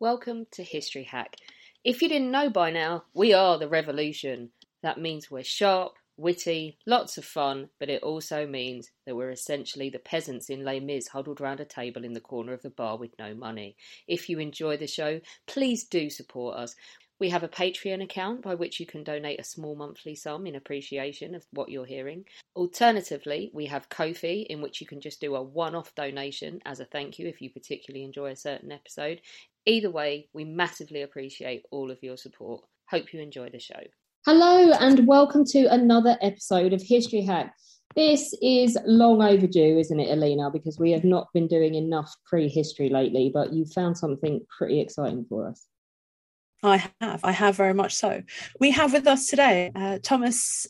Welcome to History Hack. If you didn't know by now, we are the revolution. That means we're sharp, witty, lots of fun, but it also means that we're essentially the peasants in Les Mis huddled round a table in the corner of the bar with no money. If you enjoy the show, please do support us. We have a Patreon account by which you can donate a small monthly sum in appreciation of what you're hearing. Alternatively, we have Ko-fi, in which you can just do a one-off donation as a thank you if you particularly enjoy a certain episode. Either way, we massively appreciate all of your support. Hope you enjoy the show. Hello and welcome to another episode of History Hack. This is long overdue, isn't it, Alina? Because we have not been doing enough pre-history lately, but you found something pretty exciting for us. I have very much so. We have with us today Thomas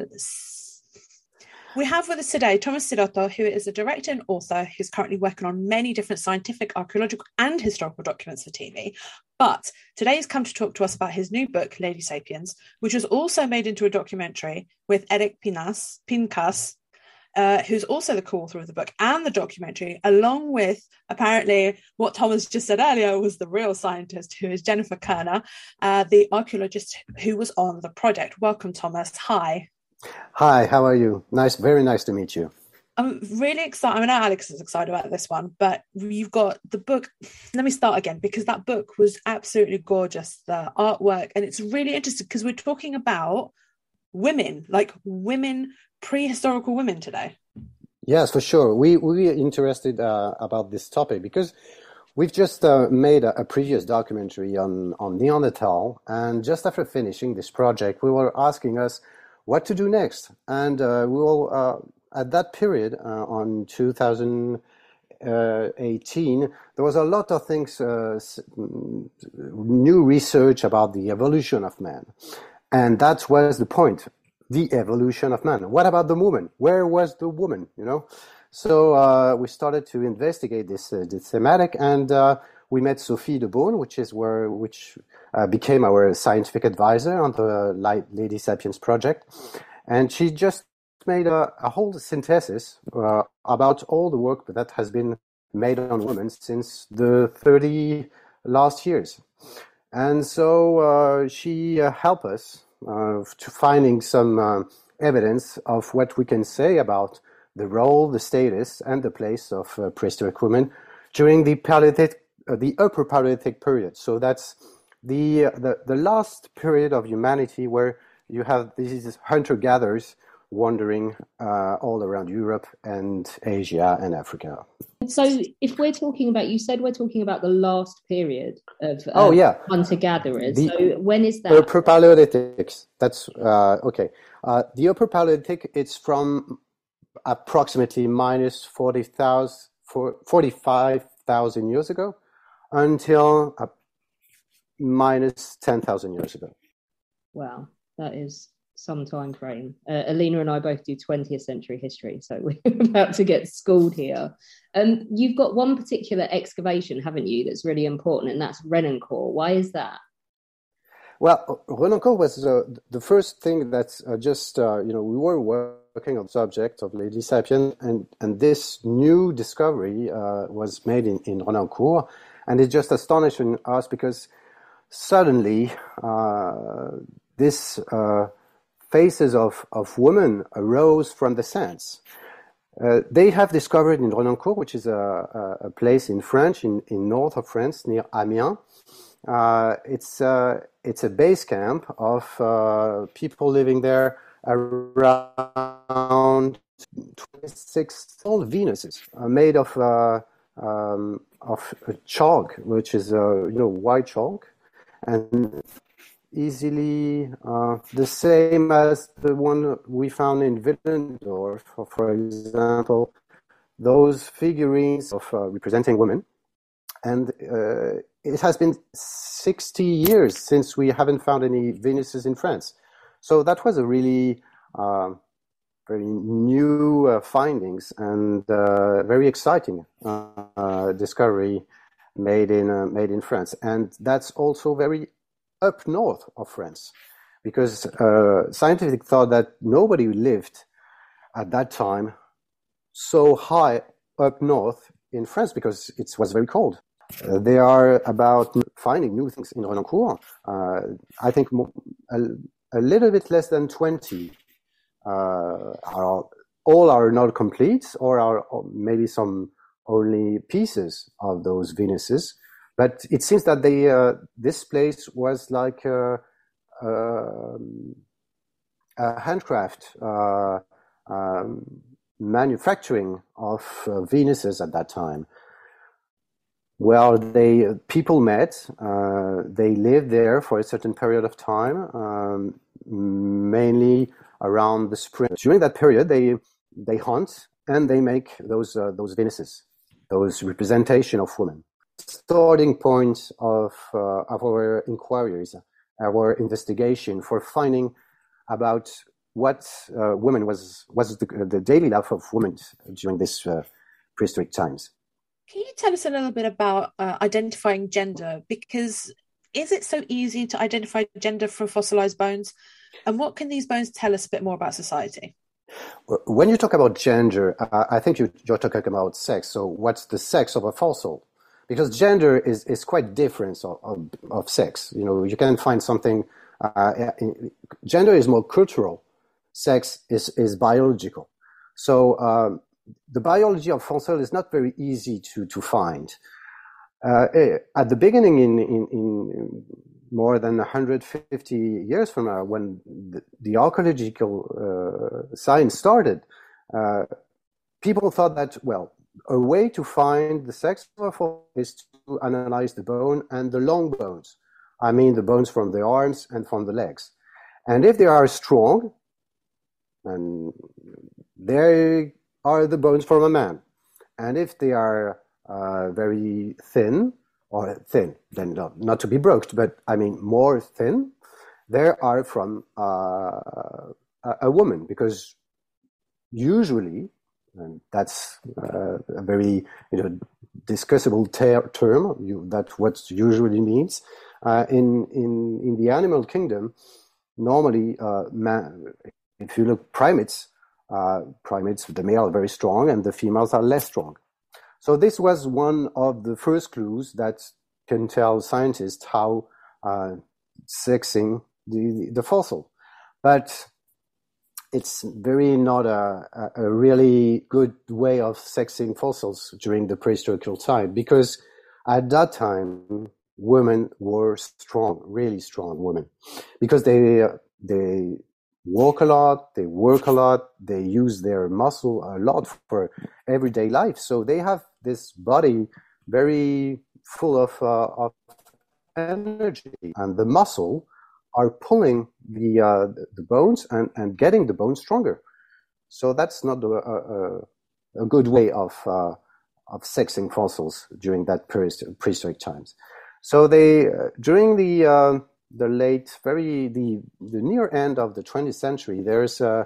Sirotto, who is a director and author who's currently working on many different scientific, archaeological and historical documents for TV. But today he's come to talk to us about his new book, Lady Sapiens, which was also made into a documentary with Eric Pincas, who's also the co-author of the book and the documentary, along with apparently what Thomas just said earlier was the real scientist, who is Jennifer Kerner, the archaeologist who was on the project. Welcome, Thomas. Hi. Hi, how are you? Very nice to meet you. I'm really excited. I know Alex is excited about this one, but you've got the book. Let me start again, because that book was absolutely gorgeous, the artwork, and it's really interesting because we're talking about women, like women, prehistorical women today. Yes, for sure. We're interested about this topic because we've just made a previous documentary on Neanderthal, and just after finishing this project, we were asking us what to do next. And we will, at that period, on 2018, there was a lot of things, new research about the evolution of man. And that was the point, the evolution of man. What about the woman? Where was the woman, So we started to investigate this thematic, and we met Sophie de Beaune, which became our scientific advisor on the Lady Sapiens project. And she just made a whole synthesis about all the work that has been made on women since the 30 last years. And so she helped us to finding some evidence of what we can say about the role, the status, and the place of prehistoric women during the Upper Paleolithic period. So that's the last period of humanity where you have these hunter-gatherers wandering all around Europe and Asia and Africa. So if we're talking about, you said we're talking about the last period of hunter-gatherers. So when is that? Upper Paleolithic. That's okay. The Upper Paleolithic, it's from approximately minus 45,000 years ago until minus 10,000 years ago. Wow, that is some time frame. Alina and I both do 20th century history, so we're about to get schooled here. You've got one particular excavation, haven't you, that's really important, and that's Renancourt. Why is that? Well, Renancourt was the first thing that we were working on the subject of Lady Sapiens, and this new discovery was made in Renancourt, and it just astonished us because suddenly this faces of women arose from the sands. They have discovered in Renancourt, which is a place in France, in north of France, near Amiens. It's a base camp of people living there around 26 old Venuses made of chalk, which is white chalk, and easily the same as the one we found in Willendorf, for example, those figurines of representing women. And it has been 60 years since we haven't found any Venuses in France. So that was a really very new findings and very exciting discovery made in France. And that's also very up north of France, because scientific thought that nobody lived at that time so high up north in France because it was very cold. They are about finding new things in Renancourt. I think a little bit less than 20 all are not complete, or are maybe some only pieces of those Venuses. But it seems that this place was like a handcraft manufacturing of Venuses at that time. Well, people met. They lived there for a certain period of time, mainly around the spring. During that period, they hunt and they make those Venuses, those representation of women. Starting point of our inquiries, our investigation for finding about what women was the daily life of women during this prehistoric times. Can you tell us a little bit about identifying gender? Because is it so easy to identify gender from fossilized bones? And what can these bones tell us a bit more about society? When you talk about gender, I think you're talking about sex. So what's the sex of a fossil? Because gender is quite different of sex. You know, you can find something. Gender is more cultural. Sex is biological. So the biology of fossil is not very easy to find. At the beginning, in more than 150 years from now, when the archaeological science started, people thought that, well, a way to find the sex of a fossil is to analyze the bone and the long bones. I mean the bones from the arms and from the legs. And if they are strong, and they are the bones from a man. And if they are very thin, then not to be broached, but I mean more thin, they are from a woman, because usually, and that's a very discussable term, that's what usually means, in the animal kingdom, normally if you look primates, the male are very strong and the females are less strong. So this was one of the first clues that can tell scientists how sexing the fossil. But it's very not a really good way of sexing fossils during the prehistoric time, because at that time women were strong, really strong women, because they walk a lot, they work a lot, they use their muscle a lot for everyday life. So they have this body very full of energy, and the muscle are pulling the bones and getting the bones stronger. So that's not a good way of sexing fossils during that prehistoric times. So they during the near end of the 20th century, there's a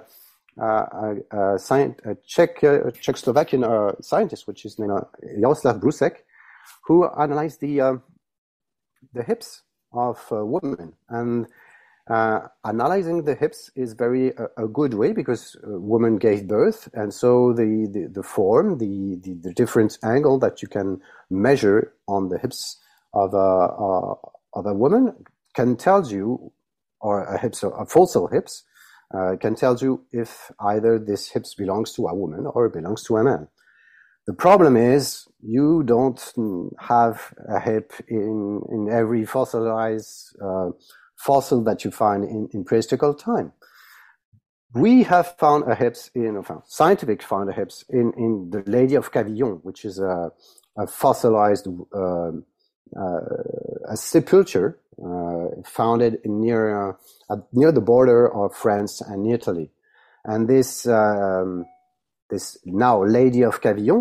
Czechoslovakian scientist, which is named Jaroslav Brusek, who analyzed the hips of women. And analyzing the hips is a good way, because women gave birth, and so the form, the different angle that you can measure on the hips of a woman can tell you, or a fossil hips, can tell you if either this hips belongs to a woman or belongs to a man. The problem is you don't have a hip in every fossilized fossil that you find in prehistoric time. We have found a hips scientific found a hips in the Lady of Cavillon, which is a fossilized a sepulcher founded near the border of France and Italy. And this now Lady of Cavillon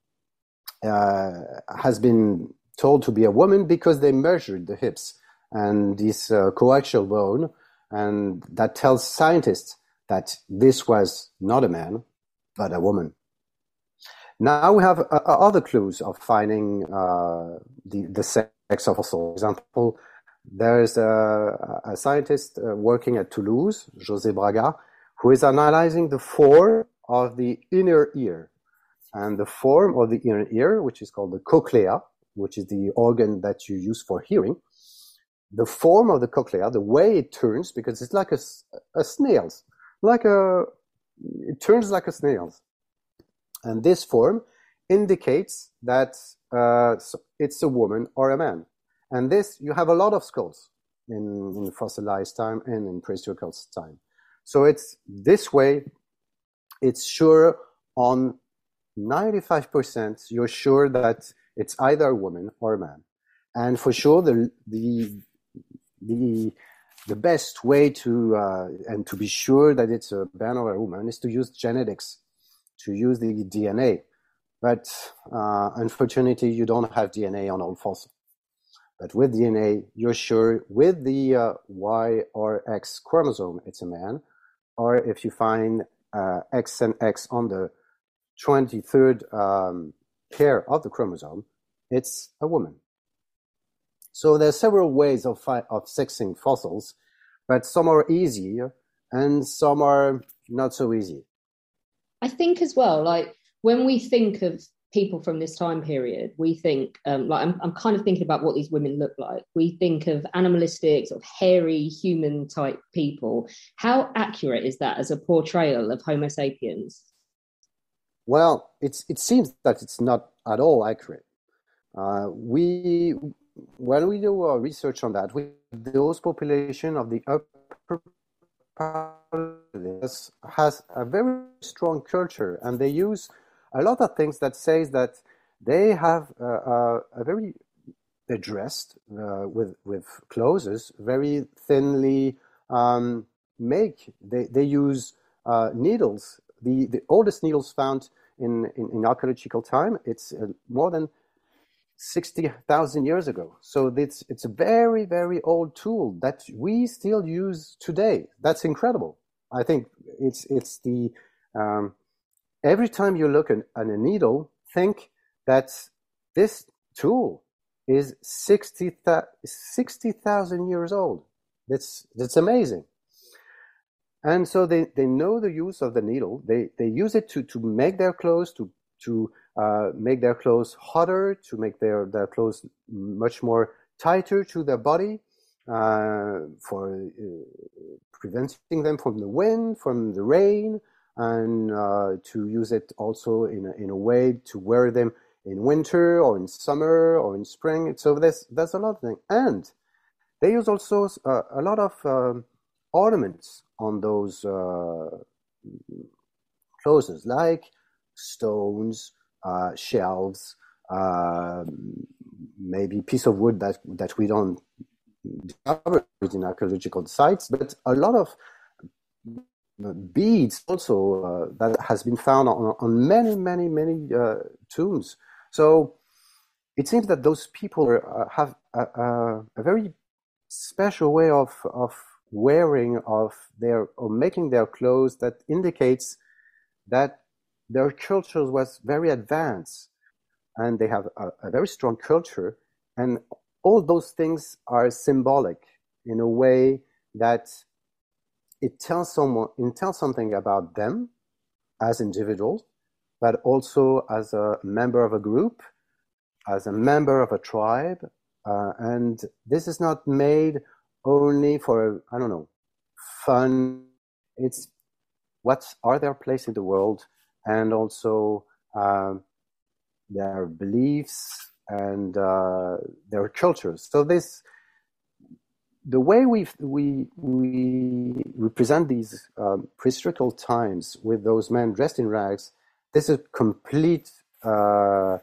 has been told to be a woman because they measured the hips and this coaxial bone, and that tells scientists that this was not a man but a woman. Now we have other clues of finding the sex of fossils. For example, there is a scientist working at Toulouse, José Braga, who is analyzing the form of the inner ear. And the form of the inner ear, which is called the cochlea, which is the organ that you use for hearing, the form of the cochlea, the way it turns, because it's like a snail's, it turns like a snail's. And this form indicates that it's a woman or a man. And this, you have a lot of skulls in fossilized time and in prehistoric time. So it's this way, it's sure on 95%, you're sure that it's either a woman or a man. And for sure, the best way to and to be sure that it's a man or a woman is to use genetics, to use the DNA. But unfortunately, you don't have DNA on all fossils. But with DNA, you're sure with the Y or X chromosome, it's a man. Or if you find X and X on the 23rd pair of the chromosome, it's a woman. So there's several ways of sexing fossils, but some are easier and some are not so easy. I think as well, like when we think of people from this time period, we think, I'm kind of thinking about what these women look like. We think of animalistic, sort of hairy, human type people. How accurate is that as a portrayal of Homo sapiens? Well, it seems that it's not at all accurate. When we do our research on that, those population of the upper has a very strong culture, and they use a lot of things that says that they have they're dressed with clothes very thinly make. They use needles. The oldest needles found in archaeological time, it's more than 60,000 years ago. So it's a very, very old tool that we still use today. That's incredible. I think it's the every time you look at a needle, think that this tool is 60,000 years old. That's amazing. And so they know the use of the needle. They use it to make their clothes, to make their clothes hotter, to make their clothes much more tighter to their body, for preventing them from the wind, from the rain, and to use it also in a way to wear them in winter or in summer or in spring. So there's a lot of things. And they use also a lot of ornaments on those clothes, like stones, shelves, maybe piece of wood that we don't discover in archaeological sites, but a lot of beads also that has been found on many tombs. So it seems that those people have a very special way of wearing or making their clothes that indicates that their culture was very advanced, and they have a very strong culture, and all those things are symbolic in a way that it tells something about them as individuals, but also as a member of a group, as a member of a tribe, and this is not made only for, fun. It's what are their place in the world, and also their beliefs and their cultures. So the way we represent these prehistorical times with those men dressed in rags, this is complete, not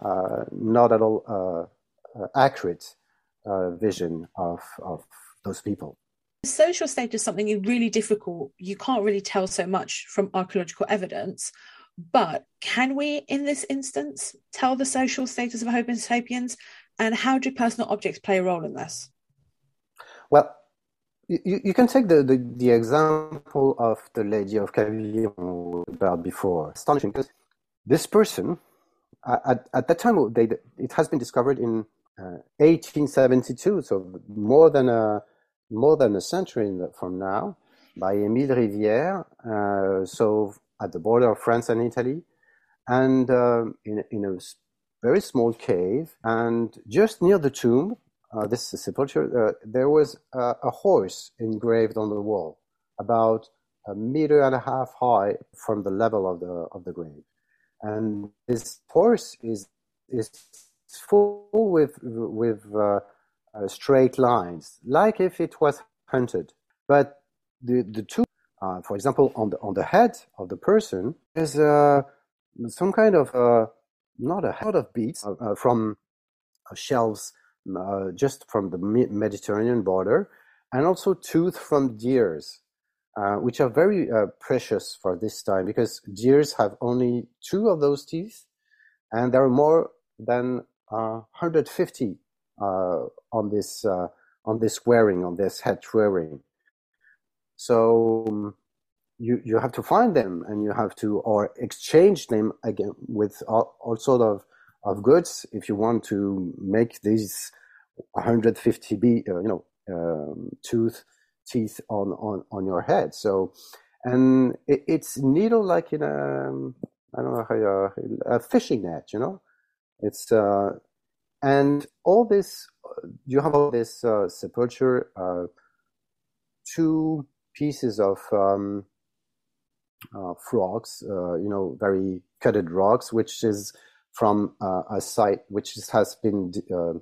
at all accurate vision of those people. Social status is something really difficult. You can't really tell so much from archaeological evidence, but can we, in this instance, tell the social status of Homo sapiens, and how do personal objects play a role in this? Well, you can take the example of the lady of Cavillon about before. Astonishing, because this person, at that time, it has been discovered in 1872, so more than a century from now, by Émile Rivière, so at the border of France and Italy, and in a very small cave, and just near the tomb, this sepulchre, there was a horse engraved on the wall, about 1.5 meters high from the level of the grave. And this horse is full with straight lines, like if it was hunted. But the two, for example, on the head of the person, there's some kind of not a lot of beads from shells just from the Mediterranean border, and also tooth from deers, which are very precious for this time, because deers have only 2 of those teeth, and there are more than 150 on this wearing, on this head wearing. So you have to find them, and you have to or exchange them again with all sort of goods if you want to make these 150 teeth on your head. So, and it's needle like in a fishing net, It's and all this, you have all this sepulture, 2 pieces of rocks, very cutted rocks, which is from a site which has been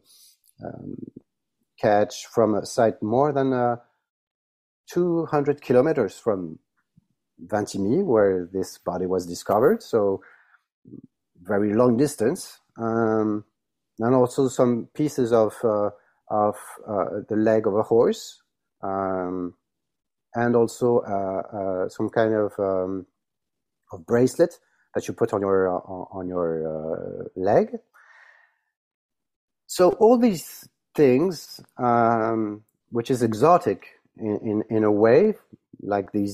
catch from a site more than 200 kilometers from Vintimille, where this body was discovered. So very long distance, and also some pieces of the leg of a horse, and also some kind of bracelet that you put on your leg. So all these things, which is exotic in a way, like these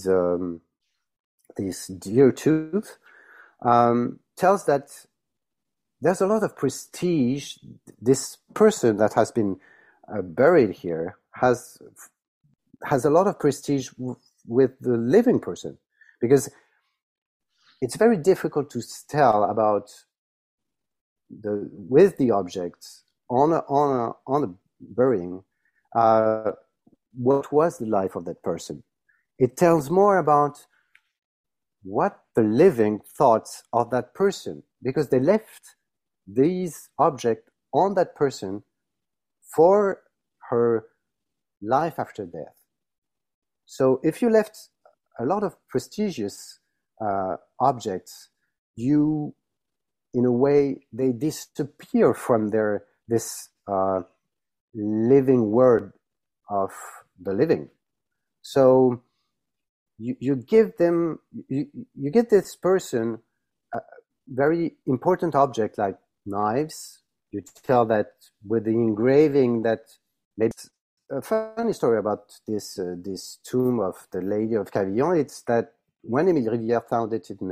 deer tooth, tells that there's a lot of prestige. This person that has been buried here has a lot of prestige with the living person, because it's very difficult to tell about with the objects on a burying what was the life of that person. It tells more about what the living thought of that person, because they left these objects on that person for her life after death. So if you left a lot of prestigious objects, you, in a way, they disappear from this living world of the living. So you give them, you get this person a very important object like knives. You tell that with the engraving that maybe. A funny story about this tomb of the Lady of Cavillon. It's that when Émile Rivière found it in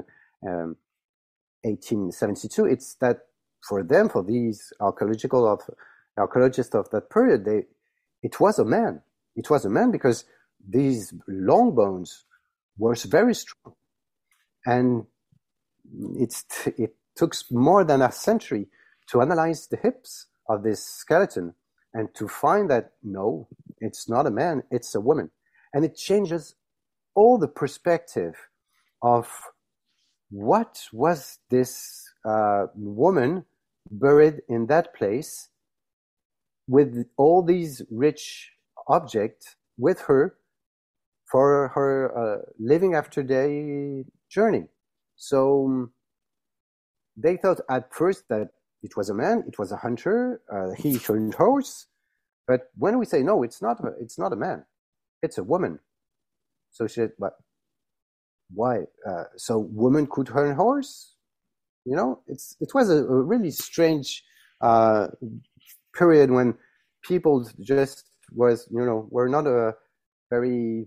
1872, it's that for these archaeologists of that period, it was a man. It was a man because these long bones were very strong, and it took more than a century to analyze the hips of this skeleton and to find that, no, it's not a man, it's a woman. And it changes all the perspective of what was this woman buried in that place with all these rich objects with her for her living after day journey. So they thought at first that it was a man, it was a hunter, he turned horse. But when we say, no, it's not a man, it's a woman. So she said, but why? So women could turn horse? It was a really strange period when people just were not a very,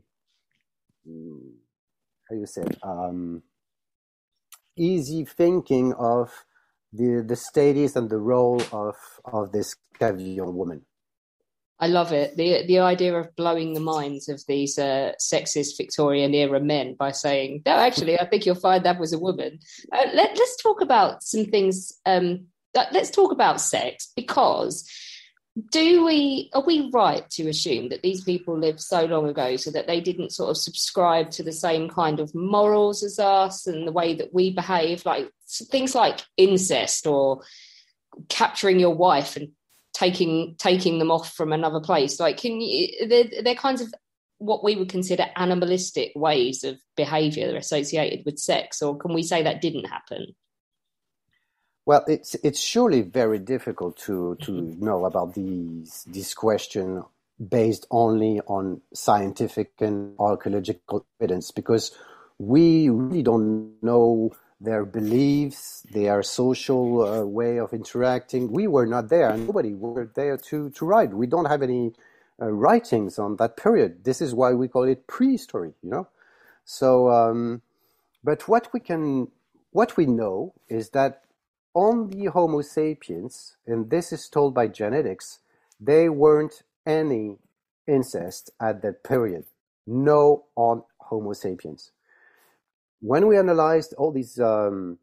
easy thinking of the status and the role of this Cavillon woman. I love it. The idea of blowing the minds of these sexist Victorian era men by saying, no, actually, I think you'll find that was a woman. Let's talk about some things let's talk about sex, because are we right to assume that these people lived so long ago so that they didn't sort of subscribe to the same kind of morals as us and the way that we behave, like things like incest or capturing your wife and taking them off from another place? Like, they're kinds of what we would consider animalistic ways of behavior associated with sex, or can we say that didn't happen? Well, it's surely very difficult to know about this question based only on scientific and archaeological evidence, because we really don't know their beliefs, their social way of interacting. We were not there, and nobody were there to write. We don't have any writings on that period. This is why we call it prehistory, you know. So, but what we know is that on the Homo sapiens, and this is told by genetics, there weren't any incest at that period. No on Homo sapiens. When we analyzed all these, the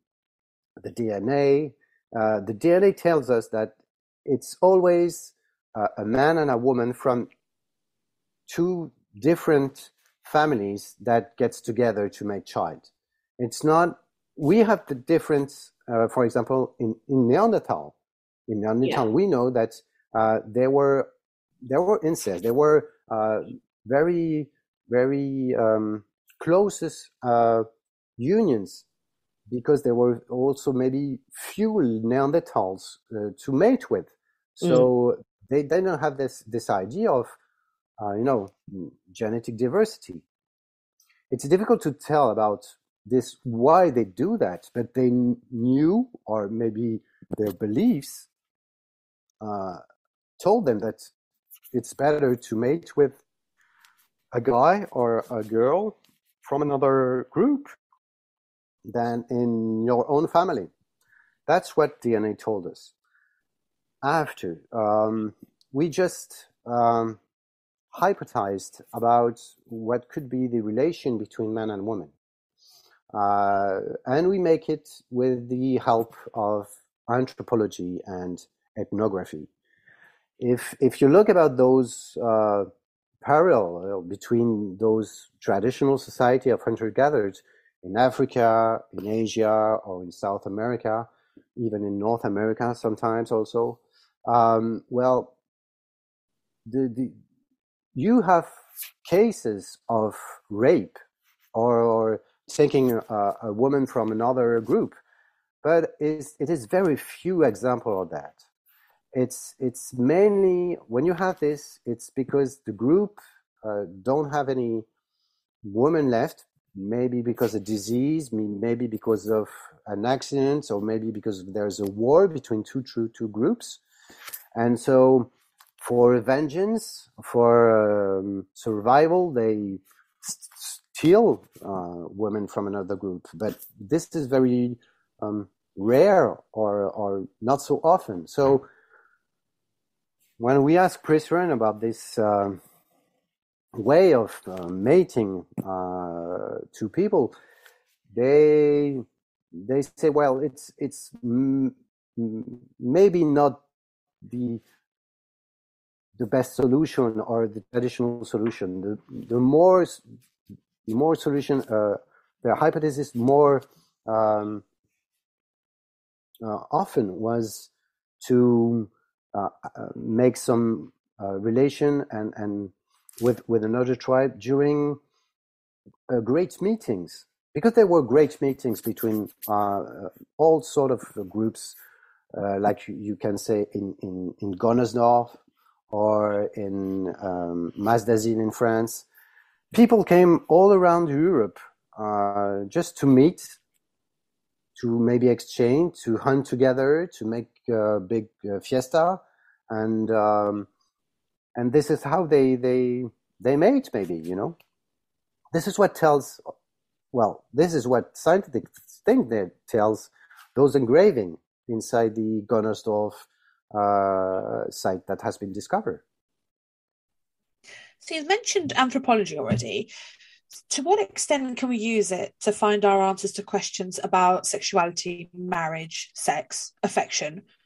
DNA tells us that it's always a man and a woman from two different families that gets together to make child. It's not, we have the difference. For example, in Neanderthal, we know that there were incest. There were very, very closest unions, because there were also maybe few Neanderthals to mate with. So they don't have this idea of genetic diversity. It's difficult to tell about this, why they do that, but they knew, or maybe their beliefs told them that it's better to mate with a guy or a girl from another group than in your own family. That's what DNA told us. After, we just hypothesized about what could be the relation between man and woman. And we make it with the help of anthropology and ethnography. If you look about those parallel between those traditional society of hunter-gatherers in Africa, in Asia, or in South America, even in North America sometimes also, you have cases of rape or taking a woman from another group, but it is very few examples of that. It's mainly, when you have this, it's because the group don't have any women left, maybe because of disease, maybe because of an accident, or maybe because there's a war between two groups. And so for vengeance, for survival, they steal women from another group. But this is very rare or not so often. So when we ask Chris-Ryan about this way of mating two people, they say, well, it's maybe not the best solution or the traditional solution. The more solution, the hypothesis more often was to make some relation and with another tribe during great meetings, because there were great meetings between all sort of groups, like you can say in Gonnersdorf or in Maasdazile in France. People came all around Europe just to meet, to maybe exchange, to hunt together, to make a big fiesta, and this is how they mate, maybe, you know. This is what tells, well, this is what scientific think that tells those engraving inside the Gonnersdorf site that has been discovered. So you've mentioned anthropology already. To what extent can we use it to find our answers to questions about sexuality, marriage, sex, affection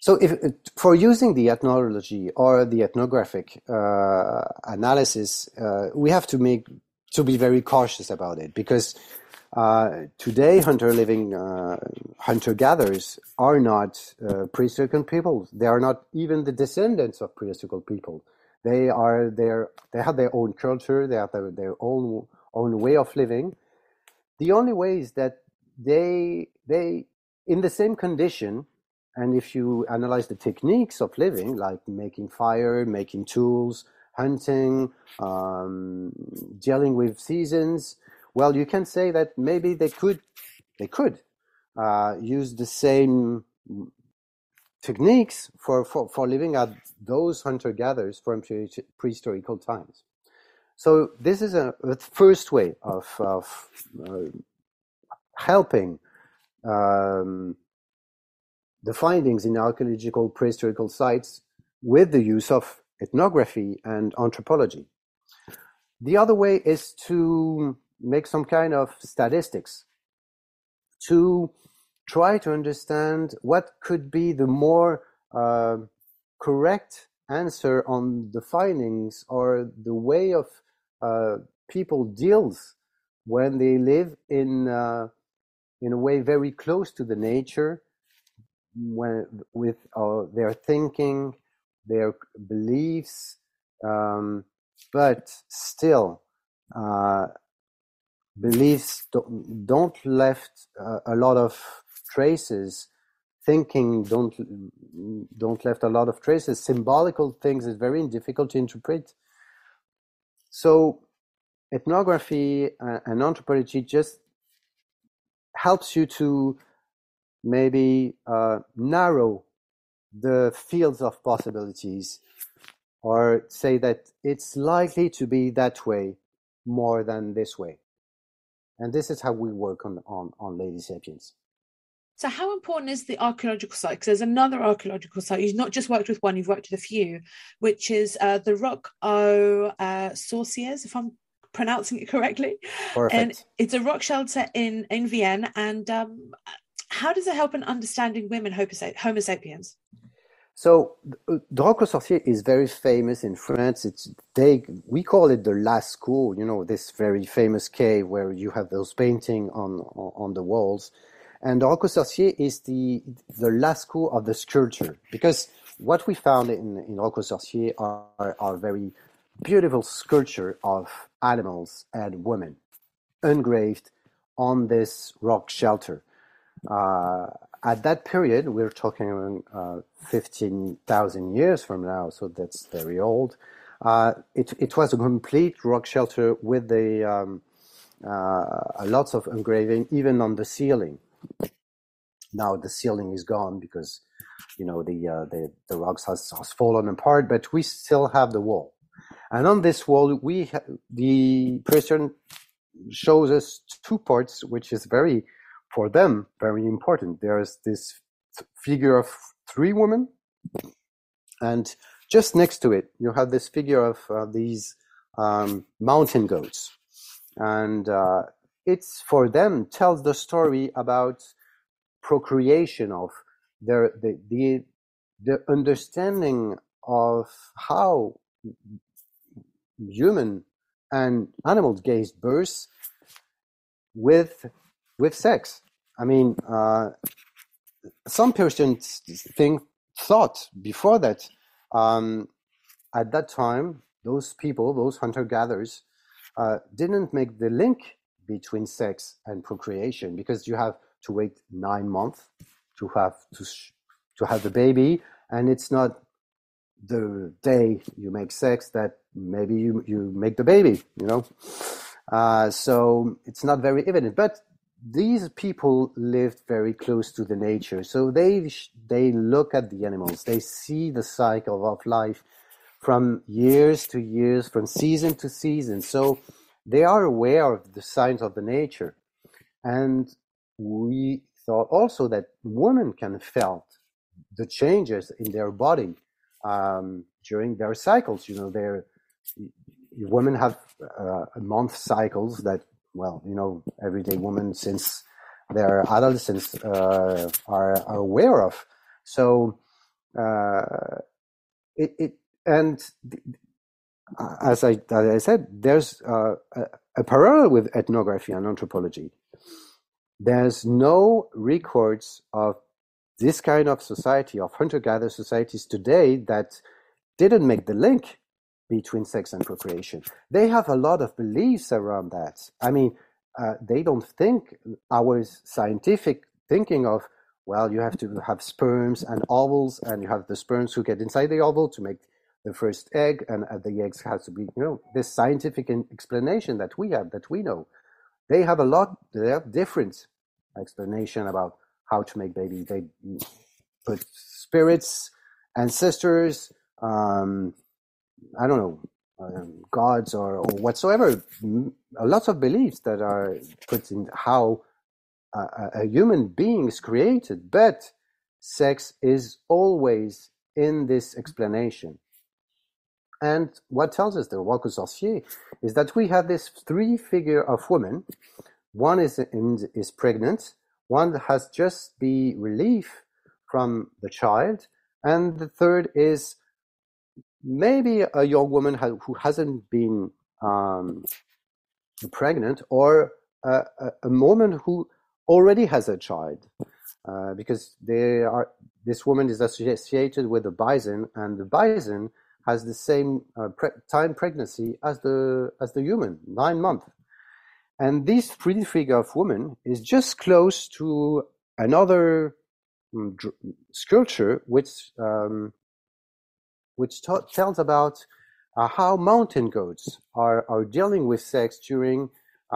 So for using the ethnology or the ethnographic analysis, we have to be very cautious about it, because today hunter-gatherers are not prehistorical people. They are not even the descendants of prehistorical people. They have their own culture. They have their own way of living. The only way is that they in the same condition. And if you analyze the techniques of living, like making fire, making tools, hunting, dealing with seasons, well, you can say that maybe they could use the same techniques for living at those hunter-gatherers from prehistorical times. So this is a first way of helping the findings in archaeological prehistorical sites with the use of ethnography and anthropology. The other way is to make some kind of statistics to try to understand what could be the more correct answer on the findings, or the way of people deals when they live in a way very close to the nature, with their thinking, their beliefs, but still beliefs don't left a lot of traces. Thinking don't left a lot of traces. Symbolical things is very difficult to interpret. So ethnography and anthropology just helps you to maybe narrow the fields of possibilities, or say that it's likely to be that way more than this way. And this is how we work on Lady Sapiens. So how important is the archaeological site? Because there's another archaeological site. You've not just worked with one, you've worked with a few, which is the Roc aux Sorcières, if I'm pronouncing it correctly. Perfect. And it's a rock shelter in Vienne. And how does it help in understanding women Homo sapiens? So the Roc aux Sorcières is very famous in France. We call it the Lascaux, this very famous cave where you have those paintings on the walls. And the Roc aux Sorcières is the Lascaux of the sculpture, because what we found in Roc aux Sorcières are very beautiful sculpture of animals and women engraved on this rock shelter. At that period, we're talking 15,000 years from now, so that's very old. It was a complete rock shelter with lots of engraving, even on the ceiling. Now the ceiling is gone because the rocks has fallen apart, but we still have the wall. And on this wall, the person shows us two parts, which is for them, very important. There's this figure of three women, and just next to it, you have this figure of these mountain goats. And it's for them, tells the story about procreation, of the understanding of how human and animals gave birth with sex. I mean, some persons thought before that at that time, those people, those hunter-gatherers, didn't make the link between sex and procreation, because you have to wait 9 months to have the baby, and it's not the day you make sex that maybe you make the baby, so it's not very evident. But these people lived very close to the nature, so they look at the animals, they see the cycle of life from years to years, from season to season, so they are aware of the signs of the nature. And we thought also that women can felt the changes in their body during their cycles. Women have month cycles that, everyday women since their adolescence are aware of. So and as I said, there's a parallel with ethnography and anthropology. There's no records of this kind of society, of hunter-gatherer societies today, that didn't make the link between sex and procreation. They have a lot of beliefs around that. I mean, they don't think our scientific thinking of, well, you have to have sperms and ovules, and you have the sperms who get inside the ovule to make the first egg, and the eggs has to be, this scientific explanation that we have, that we know. They have different explanation about how to make babies. They put spirits, ancestors, I don't know, gods or whatsoever. Lots of beliefs that are put in how a human being is created, but sex is always in this explanation. And what tells us the Roi aux Sorciers is that we have this three figure of women. One is pregnant, one has just been relieved from the child, and the third is maybe a young woman who hasn't been pregnant, or a woman who already has a child, because this woman is associated with the bison, and the bison has the same time pregnancy as the human, 9 months. And this three figure of woman is just close to another sculpture which tells about how mountain goats are dealing with sex during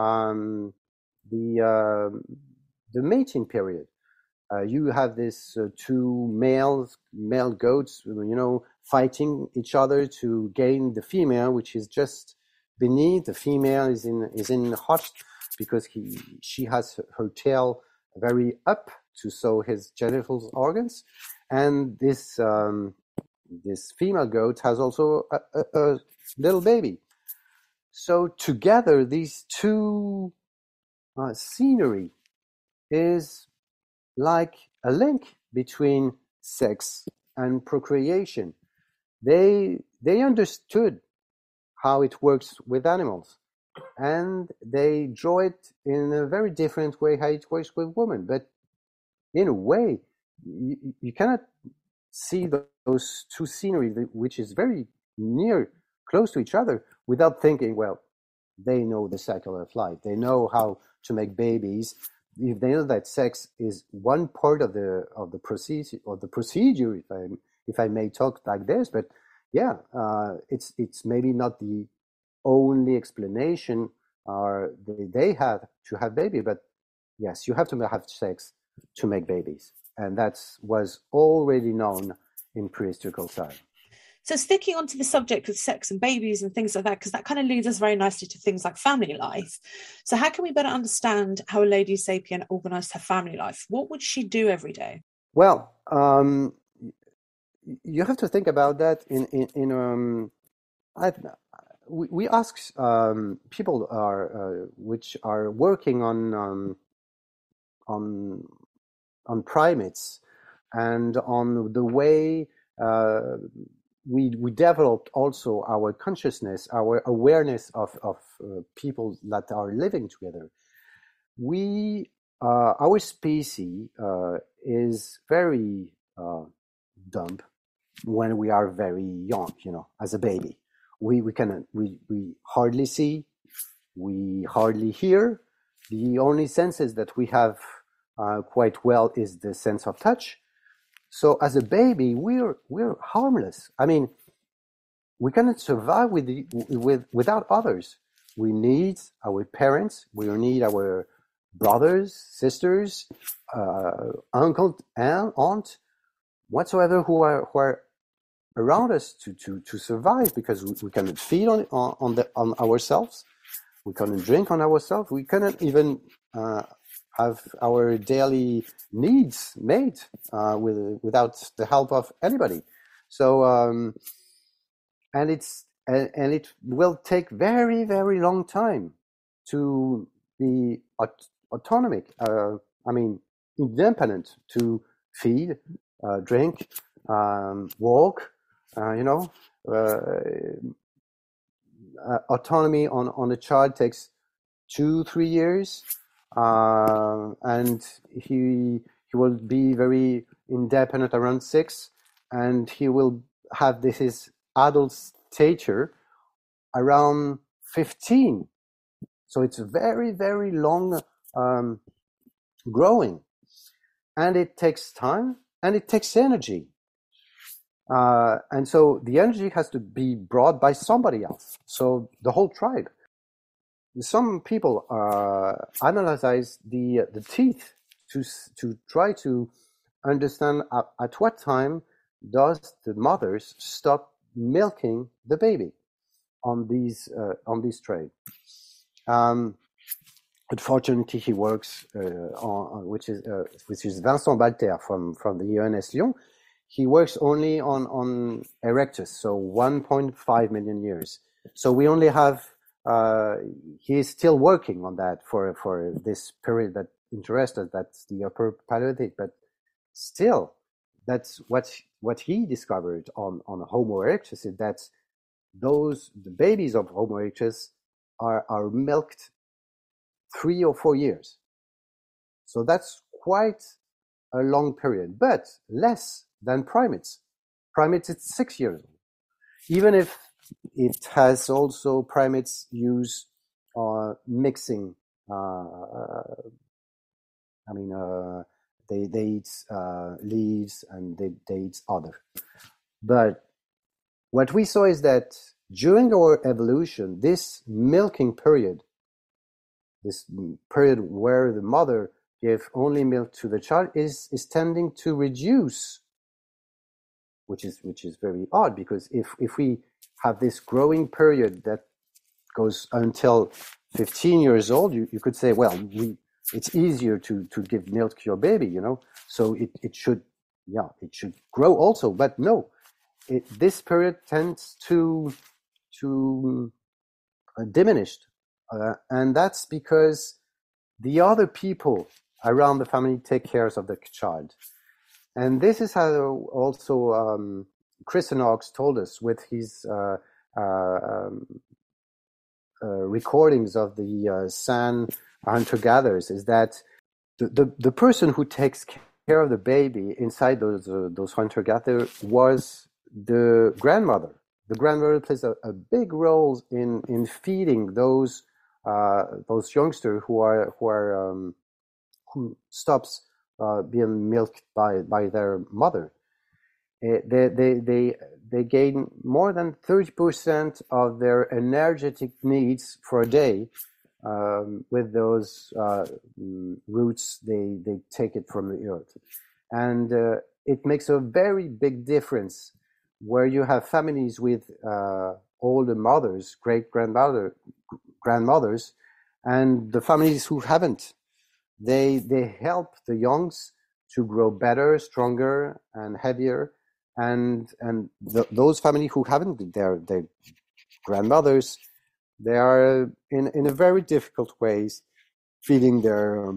the mating period. You have this two male goats, fighting each other to gain the female, which is just beneath. The female is in hot because she has her tail very up to show his genital organs, and this female goat has also a little baby. So together, these two scenery is like a link between sex and procreation. They understood how it works with animals, and they draw it in a very different way how it works with women. But in a way, you cannot see those two scenery, which is very close to each other, without thinking, well, they know the cycle of life. They know how to make babies. If they know that sex is one part of the procedure, if I may talk like this, but yeah, it's maybe not the only explanation they have to have baby, but yes, you have to have sex to make babies, and that was already known in prehistorical time. So sticking onto the subject of sex and babies and things like that, because that kind of leads us very nicely to things like family life. So how can we better understand how a lady sapien organised her family life? What would she do every day? Well, you have to think about that we ask people which are working on primates and on the way we developed also our consciousness, our awareness of people that are living together. Our species is very dumb when we are very young, as a baby. We hardly see, we hardly hear. The only senses that we have quite well is the sense of touch. So as a baby, we're harmless. I mean, we cannot survive without others. We need our parents. We need our brothers, sisters, uncle, aunt, whatsoever who are around us to survive, because we cannot feed on ourselves. We cannot drink on ourselves. We cannot even have our daily needs made without the help of anybody. So and it will take very, very long time to be autonomic. Independent, to feed, drink, walk, autonomy on a child takes 2-3 years, and he will be very independent around 6, and he will have his adult stature around 15. So it's very, very long growing, and it takes time and it takes energy. And so the energy has to be brought by somebody else. So the whole tribe. Some people analyze the teeth to try to understand at what time does the mothers stop milking the baby on these trade. Unfortunately, he works on which is Vincent Balter from the ENS Lyon. He works only on Erectus, so 1.5 million years. So we only have. He is still working on that for this period that interests us. That's the Upper Paleolithic, but still, that's what he discovered on Homo erectus is that the babies of Homo erectus are milked 3 or 4 years. So that's quite a long period, but less than primates. Primates, it's 6 years old. Even if it has also primates use mixing. They eat leaves and they eat other. But what we saw is that during our evolution, this milking period, this period where the mother gave only milk to the child, is tending to reduce, which is very odd, because if we have this growing period that goes until 15 years old, you could say, well, it's easier to give milk to your baby, so it should grow also. But no, this period tends to diminish, and that's because the other people around the family take care of the child. And this is how also Chris Knox told us with his recordings of the San hunter-gatherers, is that the person who takes care of the baby inside those hunter-gatherers was the grandmother. The grandmother plays a big role in feeding those youngsters who stops being milked by their mother. They gain more than 30% of their energetic needs for a day with those roots. They take it from the earth, and it makes a very big difference where you have families with older mothers, grandmothers, and the families who haven't. They help the youngs to grow better, stronger, and heavier, and those families who haven't their grandmothers, they are in a very difficult ways feeding their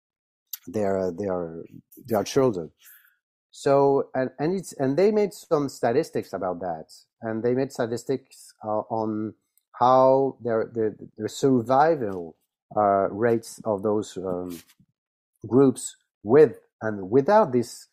children. So and they made some statistics about that, and they made statistics on how their survival rates of those groups with and without this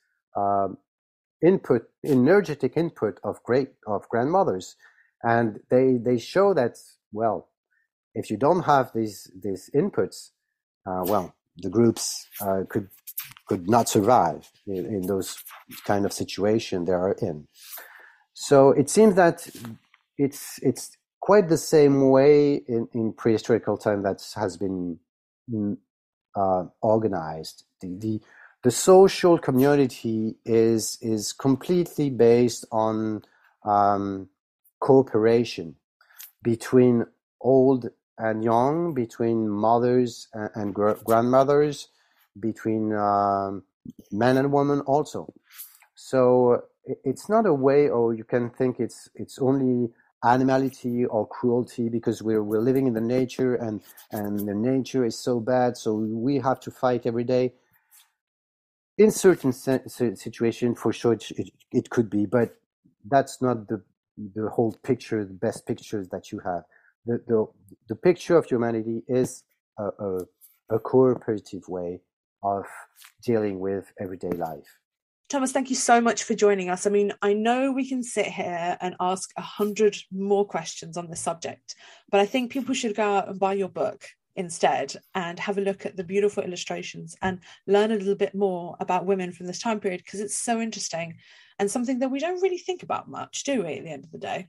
energetic input of grandmothers. And they show that, well, if you don't have these inputs, the groups could not survive in those kind of situation they are in. So it seems that it's quite the same way in prehistorical time that has been organized. The social community is completely based on cooperation between old and young, between mothers and grandmothers, between men and women also. So it's not a way, you can think it's only animality or cruelty because we're living in the nature and the nature is so bad, so we have to fight every day. in certain situation, for sure, it could be, but that's not the whole picture, the best pictures that you have. The picture of humanity is a cooperative way of dealing with everyday life. Thomas, thank you so much for joining us. I mean, I know we can sit here and ask 100 more questions on this subject, but I think people should go out and buy your book instead and have a look at the beautiful illustrations and learn a little bit more about women from this time period, because it's so interesting and something that we don't really think about much, do we, at the end of the day?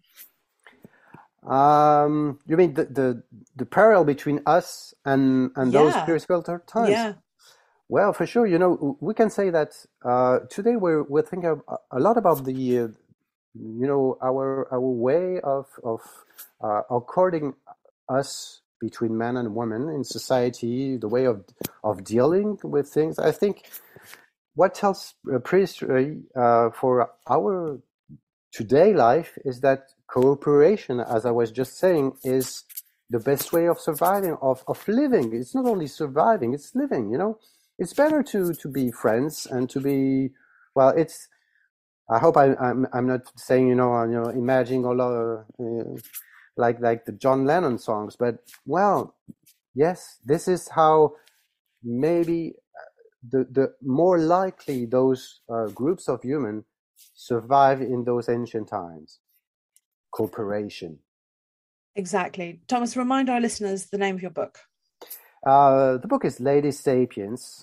You mean the parallel between us and those prehistoric times? Yeah. Well, for sure, we can say that today we're thinking a lot about the our way of according us between man and woman in society, the way of dealing with things. I think what tells prehistory for our today life is that cooperation, as I was just saying, is the best way of surviving, of living. It's not only surviving, it's living, It's better to be friends and to be, well, I hope I'm not saying, imagining all of, like the John Lennon songs, but, well, yes, this is how maybe the more likely those groups of humans survive in those ancient times. Cooperation. Exactly. Thomas, remind our listeners the name of your book. The book is Lady Sapiens,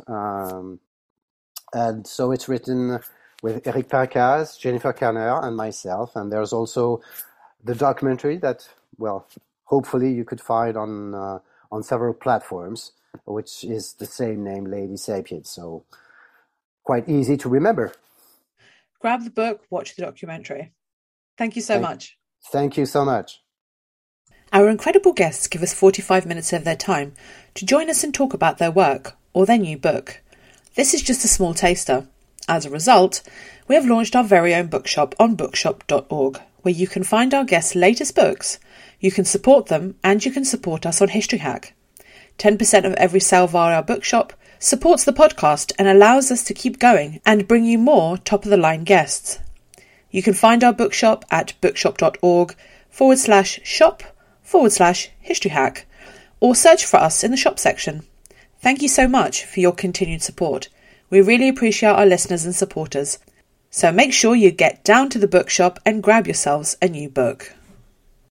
and so it's written with Eric Farkas, Jennifer Kerner, and myself, and there's also the documentary that, well, hopefully you could find on several platforms, which is the same name, Lady Sapiens, so quite easy to remember. Grab the book, watch the documentary. Thank you so much. Thank you so much. Our incredible guests give us 45 minutes of their time to join us and talk about their work or their new book. This is just a small taster. As a result, we have launched our very own bookshop on bookshop.org, where you can find our guests' latest books, you can support them, and you can support us on History Hack. 10% of every sale via our bookshop supports the podcast and allows us to keep going and bring you more top-of-the-line guests. You can find our bookshop at bookshop.org/shop/History Hack, or search for us in the shop section. Thank you so much for your continued support. We really appreciate our listeners and supporters. So make sure you get down to the bookshop and grab yourselves a new book.